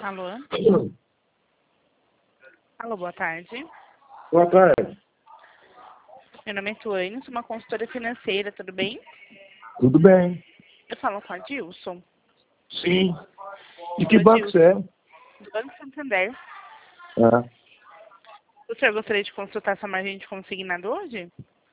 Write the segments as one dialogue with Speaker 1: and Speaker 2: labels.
Speaker 1: Alô? Alô, boa tarde.
Speaker 2: Boa tarde.
Speaker 1: Meu nome é Tuane, sou uma consultora financeira, tudo bem?
Speaker 2: Tudo bem?
Speaker 1: Eu falo com a Dilson,
Speaker 2: Sim. De que
Speaker 1: Ô,
Speaker 2: banco você é?
Speaker 1: do Banco Santander.
Speaker 2: Ah,
Speaker 1: O senhor gostaria de consultar sua margem de consignado hoje?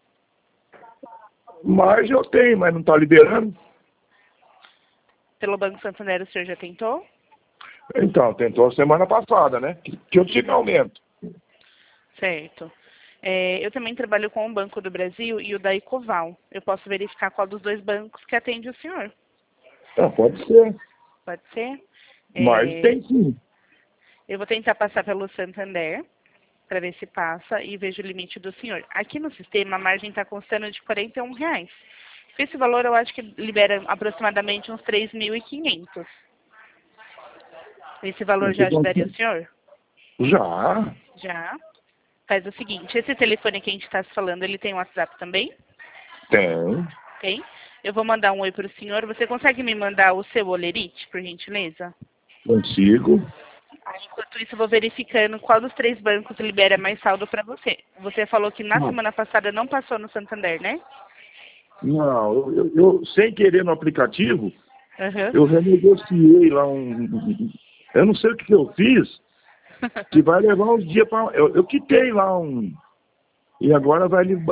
Speaker 2: mas eu tenho, mas não está liberando.
Speaker 1: Pelo Banco Santander o senhor já tentou?
Speaker 2: Então, tentou semana passada, né? Que eu tive aumento.
Speaker 1: Certo. Eu também trabalho com o Banco do Brasil e o da Ecoval. Eu posso verificar qual dos dois bancos que atende o senhor.
Speaker 2: Ah, pode ser.
Speaker 1: Pode ser?
Speaker 2: Mas tem sim.
Speaker 1: Eu vou tentar passar pelo Santander, para ver se passa, e vejo o limite do senhor. Aqui no sistema, a margem está constando de R$ 41. Esse valor eu acho que libera aproximadamente uns 3.500. Esse valor já ajudaria o senhor?
Speaker 2: Já.
Speaker 1: Já. Faz o seguinte, esse telefone que a gente está se falando, ele tem WhatsApp também?
Speaker 2: Tem.
Speaker 1: Tem? Eu vou mandar um oi para o senhor. Você consegue me mandar o seu olerite, por gentileza?
Speaker 2: Consigo.
Speaker 1: Enquanto isso, eu vou verificando qual dos três bancos libera mais saldo para você. Você falou que na
Speaker 2: Não,
Speaker 1: semana passada não passou no Santander, né?
Speaker 2: não eu, sem querer no aplicativo,
Speaker 1: Aham.
Speaker 2: eu renegociei lá um. Eu não sei o que eu fiz, que vai levar uns dias para. Eu quitei lá um. E agora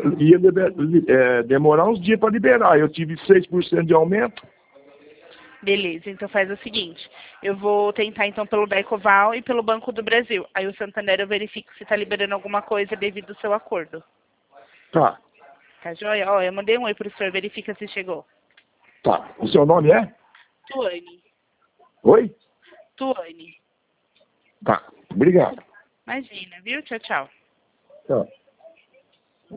Speaker 2: demorar uns dias para liberar. Eu tive 6% de aumento.
Speaker 1: Beleza, então faz o seguinte. Eu vou tentar então pelo da Ecoval e pelo Banco do Brasil. Aí o Santander eu verifico se está liberando alguma coisa devido ao seu acordo.
Speaker 2: Tá,
Speaker 1: Tá joia? Ó, eu mandei um oi pro senhor, verifica se chegou.
Speaker 2: tá. O seu nome é?
Speaker 1: Tuane.
Speaker 2: Oi?
Speaker 1: Tuane.
Speaker 2: Tá. Obrigado.
Speaker 1: Imagina, viu? Tchau, tchau.
Speaker 2: Tchau.